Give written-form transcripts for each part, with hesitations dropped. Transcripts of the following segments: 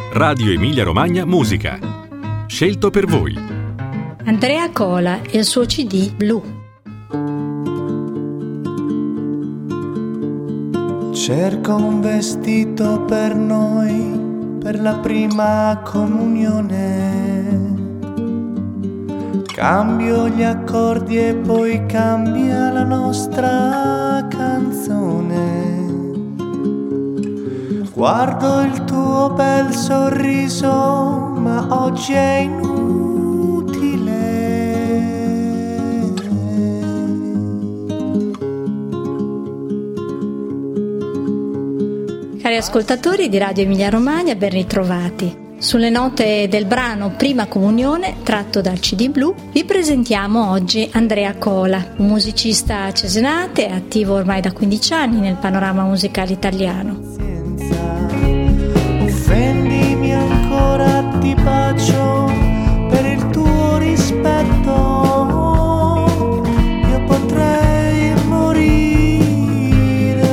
Radio Emilia Romagna Musica. Scelto per voi. Andrea Cola e il suo CD Blu. Cerco un vestito per noi, per la prima comunione. Cambio gli accordi e poi cambia la nostra canzone. Guardo il tuo bel sorriso, ma oggi è inutile. Cari ascoltatori di Radio Emilia Romagna, ben ritrovati. Sulle note del brano Prima Comunione, tratto dal CD Blu, vi presentiamo oggi Andrea Cola, un musicista cesenate, attivo ormai da 15 anni nel panorama musicale italiano. Offendimi ancora, ti bacio per il tuo rispetto. Io potrei morire.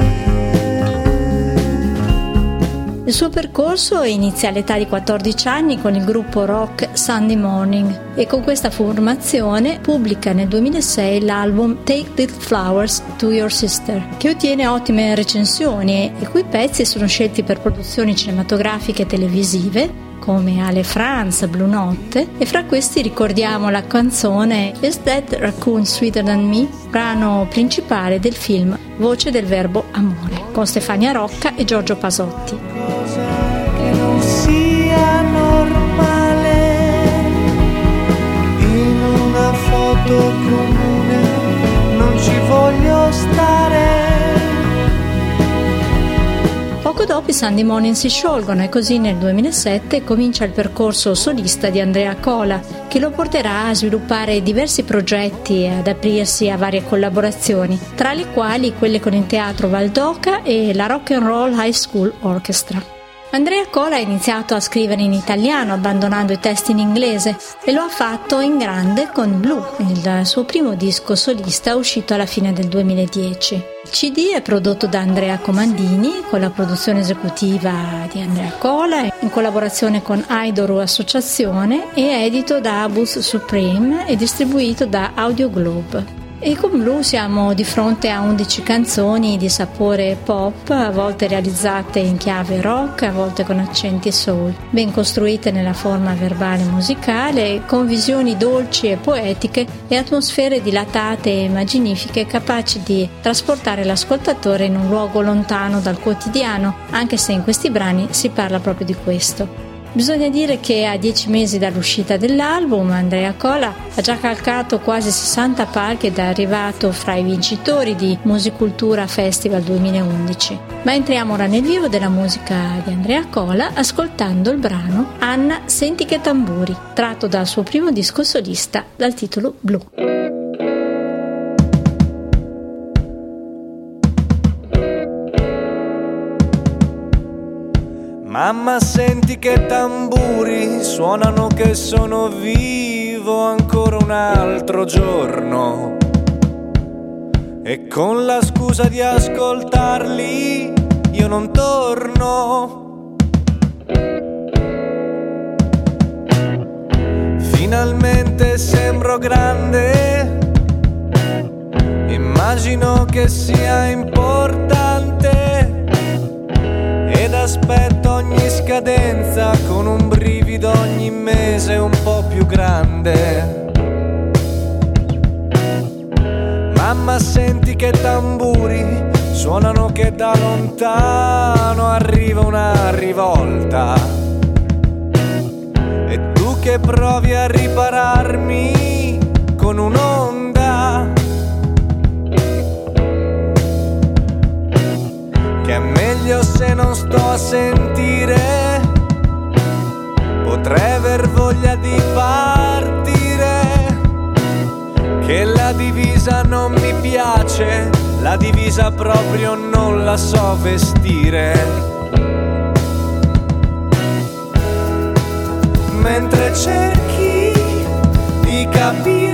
Il suo percorso inizia all'età di 14 anni con il gruppo rock Sunday Morning e con questa formazione pubblica nel 2006 l'album Take Little Flowers to Your Sister, che ottiene ottime recensioni e cui pezzi sono scelti per produzioni cinematografiche e televisive come Ale Franz, Blue Notte, e fra questi ricordiamo la canzone Is That Raccoon Sweeter Than Me, brano principale del film Voce del Verbo Amore, con Stefania Rocca e Giorgio Pasotti. Che non sia normale, in una foto comune non ci voglio stare. Poco dopo i Sunday Morning si sciolgono e così nel 2007 comincia il percorso solista di Andrea Cola, che lo porterà a sviluppare diversi progetti e ad aprirsi a varie collaborazioni, tra le quali quelle con il Teatro Valdoca e la Rock and Roll High School Orchestra. Andrea Cola ha iniziato a scrivere in italiano, abbandonando i testi in inglese, e lo ha fatto in grande con Blu, il suo primo disco solista uscito alla fine del 2010. Il CD è prodotto da Andrea Comandini, con la produzione esecutiva di Andrea Cola, in collaborazione con Aidoru Associazione, e edito da Abus Supreme e distribuito da Audio Globe. E con Blu siamo di fronte a 11 canzoni di sapore pop, a volte realizzate in chiave rock, a volte con accenti soul, ben costruite nella forma verbale e musicale, con visioni dolci e poetiche e atmosfere dilatate e immaginifiche capaci di trasportare l'ascoltatore in un luogo lontano dal quotidiano, anche se in questi brani si parla proprio di questo. Bisogna dire che a 10 mesi dall'uscita dell'album Andrea Cola ha già calcato quasi 60 palchi ed è arrivato fra i vincitori di Musicultura Festival 2011. Ma entriamo ora nel vivo della musica di Andrea Cola ascoltando il brano Anna senti che tamburi, tratto dal suo primo disco solista dal titolo Blu. Mamma, senti che tamburi suonano, che sono vivo ancora un altro giorno, e con la scusa di ascoltarli io non torno. Finalmente sembro grande, immagino che sia importante, ed aspetto ogni scadenza con un brivido ogni mese un po' più grande. Mamma, senti che tamburi suonano, che da lontano arriva una rivolta, e tu che provi a ripararmi con un'onda, che è meglio se non sto a sentire, potrei aver voglia di partire, che la divisa non mi piace, la divisa proprio non la so vestire. Mentre cerchi di capire,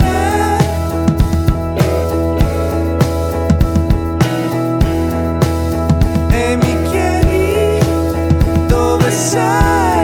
e mi chiedi dove sei,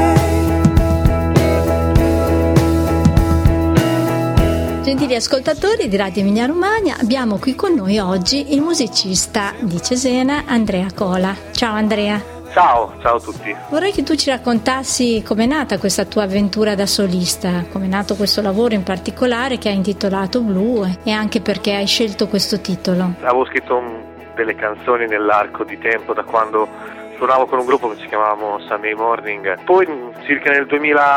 Gentili ascoltatori di Radio Emilia Romagna, abbiamo qui con noi oggi il musicista di Cesena, Andrea Cola. Ciao Andrea. Ciao a tutti. Vorrei che tu ci raccontassi com'è nata questa tua avventura da solista, com'è nato questo lavoro in particolare che hai intitolato Blue e anche perché hai scelto questo titolo. Avevo scritto delle canzoni nell'arco di tempo da quando suonavo con un gruppo che ci chiamavamo Sunday Morning. Poi circa nel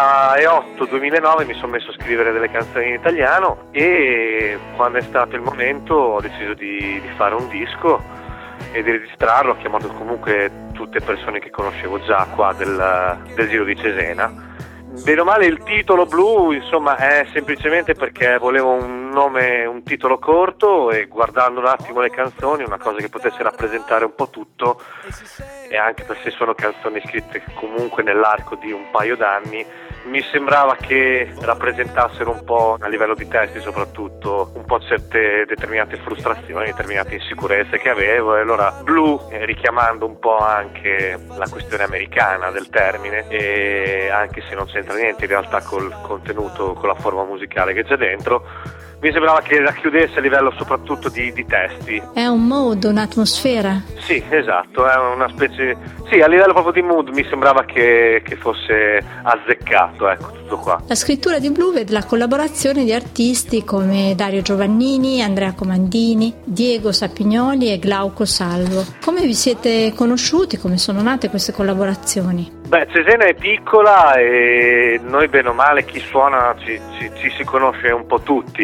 2008-2009 mi sono messo a scrivere delle canzoni in italiano e quando è stato il momento ho deciso di fare un disco e di registrarlo. Ho chiamato comunque tutte persone che conoscevo già qua del Giro di Cesena. Bene o male il titolo Blue insomma è semplicemente perché volevo un titolo corto e guardando un attimo le canzoni una cosa che potesse rappresentare un po' tutto, e anche perché sono canzoni scritte comunque nell'arco di un paio d'anni mi sembrava che rappresentassero un po', a livello di testi soprattutto, un po' certe determinate frustrazioni, determinate insicurezze che avevo, e allora Blue, richiamando un po' anche la questione americana del termine, e anche se non c'entra niente in realtà col contenuto, con la forma musicale che c'è dentro, mi sembrava che racchiudesse a livello soprattutto di testi. È un mood, un'atmosfera? Sì, esatto, è una specie... Sì, a livello proprio di mood mi sembrava che fosse azzeccato, ecco, tutto qua. La scrittura di Blue vede la collaborazione di artisti come Dario Giovannini, Andrea Comandini, Diego Sapignoli e Glauco Salvo. Come vi siete conosciuti? Come sono nate queste collaborazioni? Beh, Cesena è piccola e noi bene o male chi suona ci si conosce un po' tutti.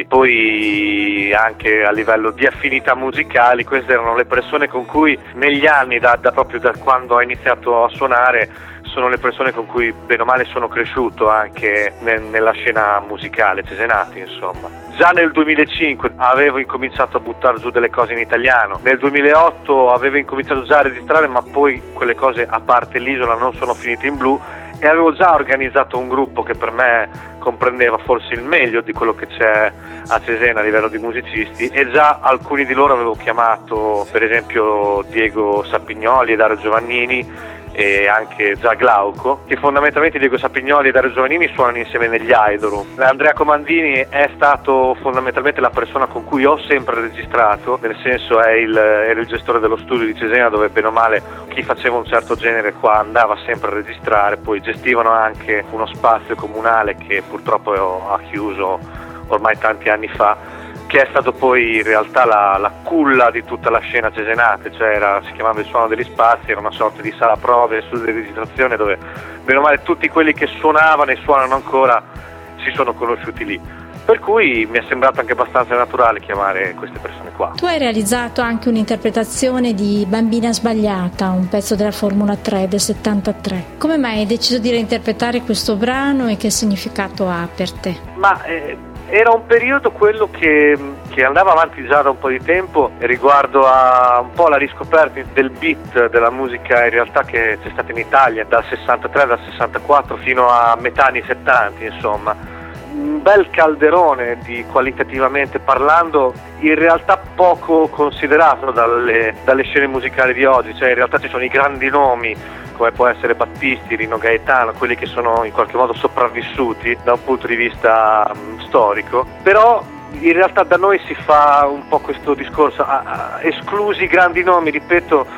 Poi anche a livello di affinità musicali queste erano le persone con cui negli anni, proprio da quando ho iniziato a suonare, sono le persone con cui bene o male sono cresciuto anche nella scena musicale cesenati, insomma. Già nel 2005 avevo incominciato a buttare giù delle cose in italiano, nel 2008 avevo incominciato già a registrare, ma poi quelle cose a parte l'isola non sono finite in Blue, e avevo già organizzato un gruppo che per me comprendeva forse il meglio di quello che c'è a Cesena a livello di musicisti, e già alcuni di loro avevo chiamato, per esempio Diego Sapignoli e Dario Giovannini, e anche già Glauco, che fondamentalmente Diego Sapignoli e Dario Giovannini suonano insieme negli Idol. Andrea Comandini è stato fondamentalmente la persona con cui ho sempre registrato, nel senso era il gestore dello studio di Cesena, dove bene o male chi faceva un certo genere qua andava sempre a registrare. Poi gestivano anche uno spazio comunale che purtroppo ha chiuso ormai tanti anni fa, che è stato poi in realtà la culla di tutta la scena cesenate, cioè si chiamava il Suono degli Spazi, era una sorta di sala prove, studio di registrazione dove bene o male tutti quelli che suonavano e suonano ancora si sono conosciuti lì, per cui mi è sembrato anche abbastanza naturale chiamare queste persone qua. Tu hai realizzato anche un'interpretazione di Bambina Sbagliata, un pezzo della Formula 3 del 73. Come mai hai deciso di reinterpretare questo brano e che significato ha per te? Era un periodo quello che andava avanti già da un po' di tempo riguardo a un po' la riscoperta del beat della musica in realtà che c'è stata in Italia dal 63, dal 64 fino a metà anni 70, insomma. Un bel calderone qualitativamente parlando, in realtà poco considerato dalle scene musicali di oggi, cioè in realtà ci sono i grandi nomi come può essere Battisti, Rino Gaetano, quelli che sono in qualche modo sopravvissuti da un punto di vista storico, però in realtà da noi si fa un po' questo discorso, esclusi i grandi nomi, ripeto,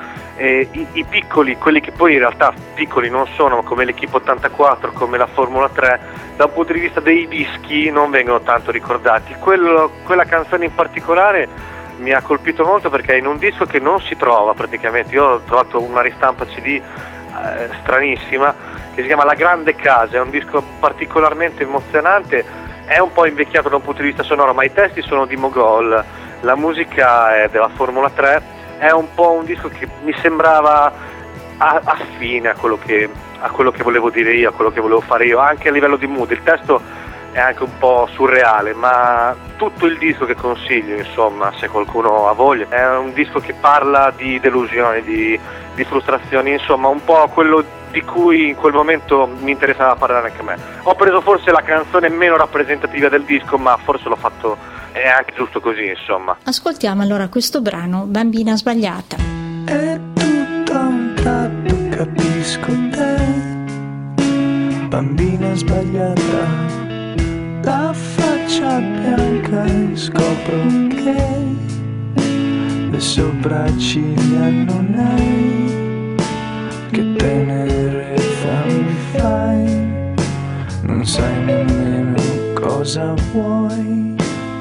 i piccoli, quelli che poi in realtà piccoli non sono, come l'Equipe 84, come la Formula 3, da un punto di vista dei dischi non vengono tanto ricordati. Quella canzone in particolare mi ha colpito molto perché è in un disco che non si trova praticamente. Io ho trovato una ristampa CD stranissima che si chiama La Grande Casa, è un disco particolarmente emozionante, è un po' invecchiato da un punto di vista sonoro, ma i testi sono di Mogol, la musica è della Formula 3, è un po' un disco che mi sembrava affine a quello che volevo dire io, a quello che volevo fare io, anche a livello di mood. Il testo è anche un po' surreale, ma tutto il disco che consiglio, insomma, se qualcuno ha voglia, è un disco che parla di delusioni, di frustrazioni, insomma un po' quello di cui in quel momento mi interessava parlare anche a me. Ho preso forse la canzone meno rappresentativa del disco, ma forse l'ho fatto, è anche giusto così, insomma. Ascoltiamo allora questo brano, Bambina Sbagliata. E tutto a un tratto capisco te, bambina sbagliata, la faccia faccia bianca e scopro che le sopracciglia non hai, che tenerezza mi fai, non sai nemmeno cosa vuoi.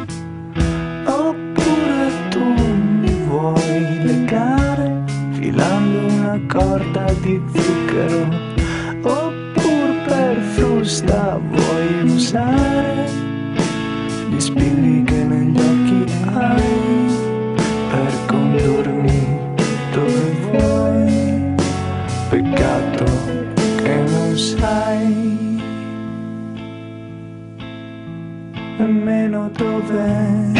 Oppure tu mi vuoi legare filando una corda di zucchero, oppure per frusta vuoi usare gli spilli che negli occhi hai per condurmi dove vuoi. Peccato che non sai nemmeno dov'è.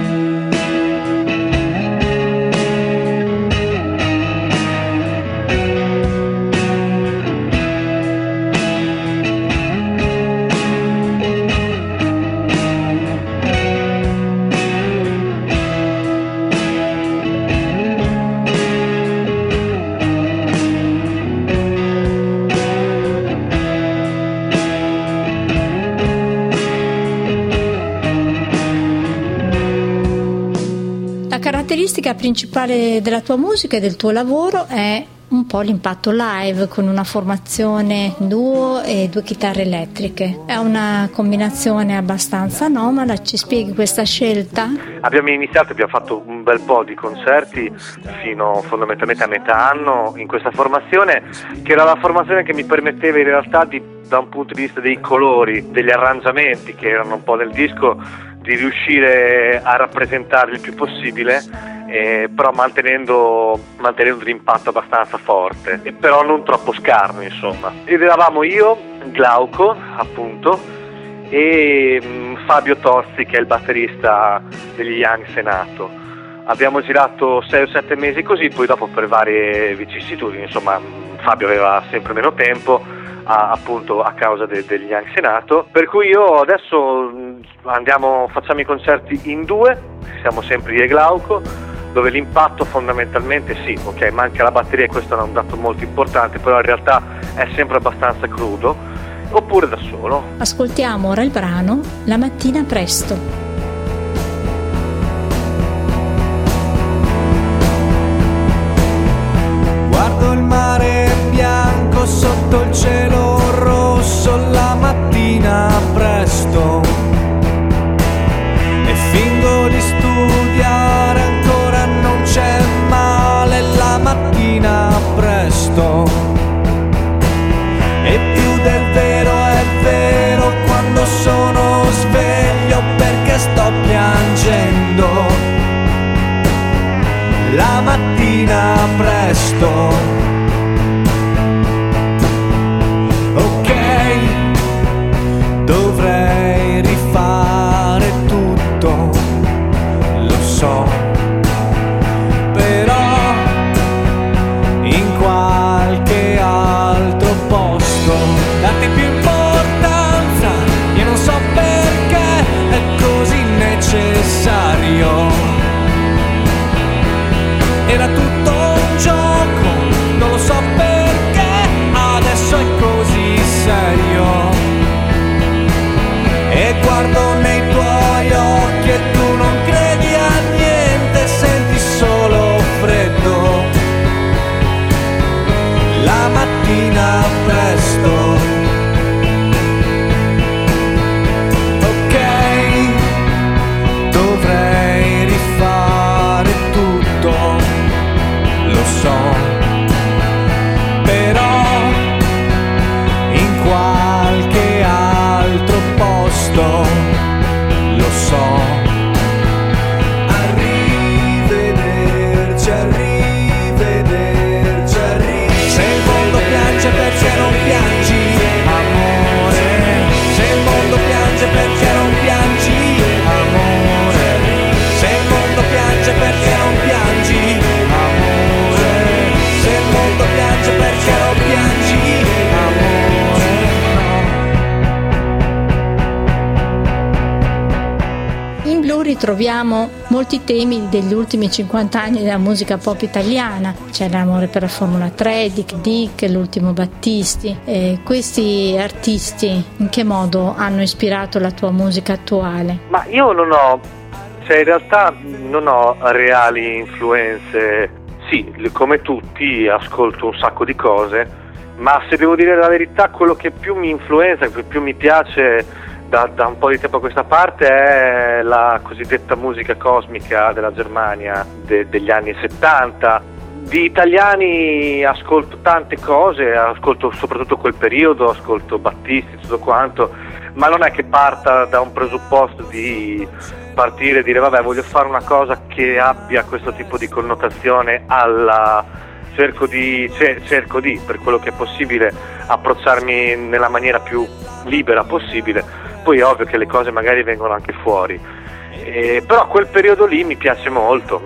La caratteristica principale della tua musica e del tuo lavoro è un po' l'impatto live, con una formazione duo e 2 chitarre elettriche. È una combinazione abbastanza anomala, ci spieghi questa scelta? Abbiamo fatto un bel po' di concerti fino fondamentalmente a metà anno in questa formazione, che era la formazione che mi permetteva in realtà da un punto di vista dei colori, degli arrangiamenti che erano un po' nel disco, di riuscire a rappresentarli il più possibile, però mantenendo l'impatto abbastanza forte, e però non troppo scarno, insomma. Ed eravamo io, Glauco appunto, e Fabio Tozzi, che è il batterista degli Young Senato. Abbiamo girato 6 o 7 mesi così, poi dopo per varie vicissitudini, insomma, Fabio aveva sempre meno tempo, appunto a causa degli Young Senato, per cui io adesso facciamo i concerti in 2, siamo sempre io e Glauco, dove l'impatto fondamentalmente sì, ok, manca la batteria e questo è un dato molto importante, però in realtà è sempre abbastanza crudo, oppure da solo. Ascoltiamo ora il brano La mattina presto. Guardo il mare bianco sotto il cielo rosso la mattina presto e fingo di studiare, ancora non c'è male la mattina presto. E più del vero è vero quando sono sveglio, perché troviamo molti temi degli ultimi 50 anni della musica pop italiana. C'è l'amore per la Formula 3, Dick, l'ultimo Battisti. Questi artisti in che modo hanno ispirato la tua musica attuale? Ma io in realtà non ho reali influenze. Sì, come tutti ascolto un sacco di cose, ma se devo dire la verità, quello che più mi influenza, che più mi piace da un po' di tempo a questa parte è la cosiddetta musica cosmica della Germania degli anni 70. Di italiani ascolto tante cose, ascolto soprattutto quel periodo, ascolto Battisti, tutto quanto, ma non è che parta da un presupposto di partire e dire vabbè, voglio fare una cosa che abbia questo tipo di connotazione cerco di per quello che è possibile approcciarmi nella maniera più libera possibile. Poi è ovvio che le cose magari vengono anche fuori, però quel periodo lì mi piace molto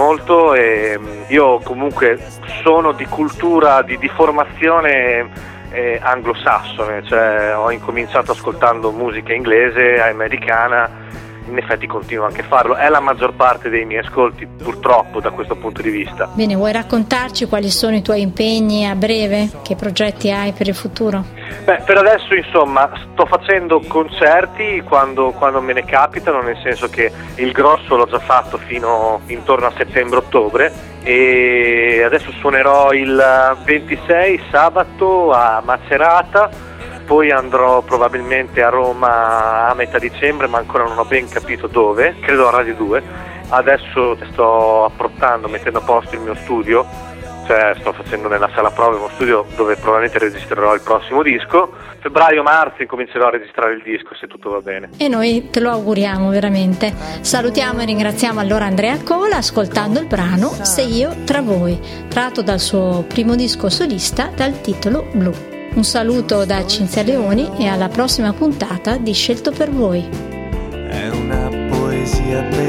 e io comunque sono di cultura, di formazione anglosassone, cioè ho incominciato ascoltando musica inglese, americana, in effetti continuo anche a farlo, è la maggior parte dei miei ascolti purtroppo da questo punto di vista. Bene, vuoi raccontarci quali sono i tuoi impegni a breve? Che progetti hai per il futuro? Beh, per adesso insomma sto facendo concerti quando me ne capitano, nel senso che il grosso l'ho già fatto fino intorno a settembre-ottobre e adesso suonerò il 26 sabato a Macerata. Poi andrò probabilmente a Roma a metà dicembre, ma ancora non ho ben capito dove, credo a Radio 2. Adesso sto approntando, mettendo a posto il mio studio, cioè sto facendo nella sala prove uno studio dove probabilmente registrerò il prossimo disco. Febbraio-marzo incomincerò a registrare il disco, se tutto va bene. E noi te lo auguriamo veramente. Salutiamo e ringraziamo allora Andrea Cola ascoltando il brano Se io tra voi, tratto dal suo primo disco solista dal titolo Blu. Un saluto da Cinzia Leoni e alla prossima puntata di Scelto per voi. È una poesia